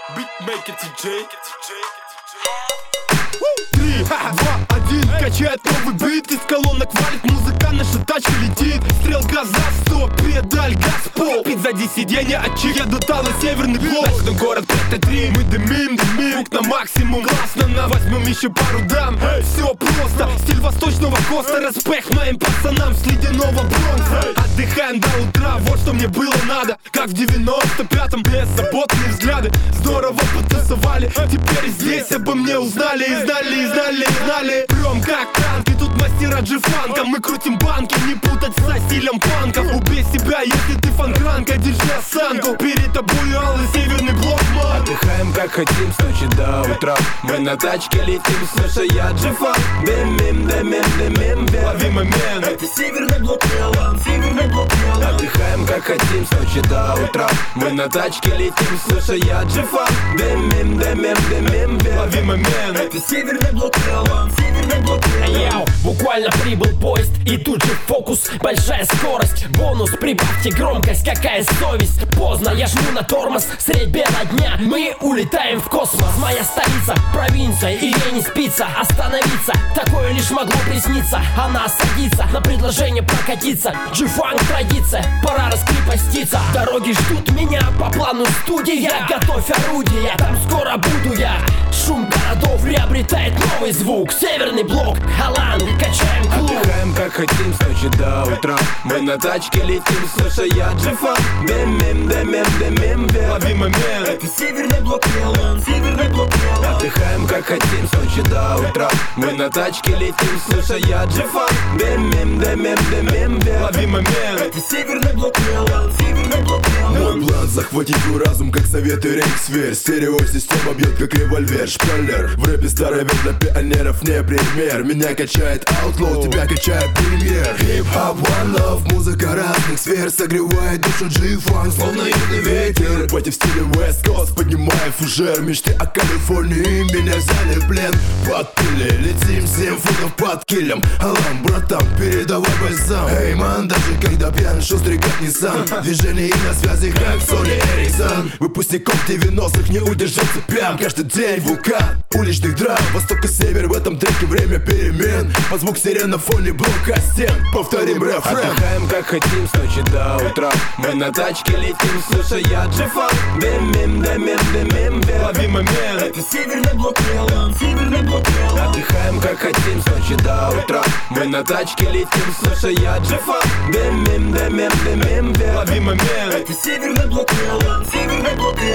Битмейкер TJ. 3, 2, 1, качает новый бит. Из колонок валит музыка, наша тачка летит. Стрелка за 100, педаль, газ, пол. Пить сзади сиденья, отчи, еду тало, северный блок. Ночной город 5-3, мы дымим, звук на максимум. Классно, на возьмем еще пару дам. Все просто, стиль восточного коста. Респект моим пацанам с ледяного Бронкса. Отдыхаем до утра, вот что мне было надо. Как в 95-м, беззаботные взгляды. Здорово потусовали, теперь здесь обо мне узнали. И знали. Прям как танки, тут мастера джифанка. Мы крутим банки, не путать со стилем панков. Убей себя, если ты фанкранка, держи осанку. Перед тобой алый северный блок, ман. Отдыхаем как хотим с ночи до утра. Мы на тачке летим, слушая джифан. Дымим, Лови момент. Это северный блок, северный блок. Отдыхаем как хотим с ночи до утра. Мы на тачке летим, слушая джифан. Дымим, Лови момент. Это северный блок, северный блок. Йоу, буквально прибыл поезд, и тут же фокус, большая скорость. Бонус, прибавьте громкость, какая совесть. Поздно, я жму на тормоз, средь бела дня. Мы улетаем в космос, моя столица, провинция, и ей не спится остановиться. Такое лишь могло присниться. Она садится на предложение прокатиться. Джифанк традиция, пора раскрепоститься. Дороги ждут меня, по плану студия. Готовь орудия, там скоро буду я. Шум городов приобретает новый звук. Северный блок, Халан, качаем клуб. Отдыхаем как хотим с ночи до утра. Мы на тачке летим, слушая джифан. Дымим, Лови момент. Это северный блок, северный блок. Отдыхаем как хотим с ночи до утра. Мы на тачке летим, слушая джифан. Дымим, Лови момент. Это северный блок, северный блок. Мой план захватить твой разум, как советы рейхсверь. Стереосистема бьет, как револьвер, шпалер. В рэпе старый век для пионеров не пример. Меня качает Outlaw, тебя качает премьер. Хип-хоп, one love, музыка разных сфер. Согревает душу G-Funk, словно южный ветер. Пати в стиле West Coast, поднимая фужер. Мечты о Калифорнии, меня взяли в плен. Подпили, летим 7 футов под килем. Алам, братан, передавай бальзам. Эй, ман, даже когда пьян, шустрый как Nissan. Движение и на связи, как Сони Эрисон. Выпускников 90-х не удержать цепям. Каждый день вулкан уличных драм. Восток и север, в этом треке время перемен. Под звук сирен на фоне блока стен. Повторим рефрен. Отдыхаем как хотим с ночи до утра. Мы на тачке летим, слушая джифан. Дымим, Лови момент. Это северный блок, северный блок. Отдыхаем как хотим с ночи до утра. Мы на тачке летим, слушая джифан. Дымим, Лови момент. Это северный блок, северный блок.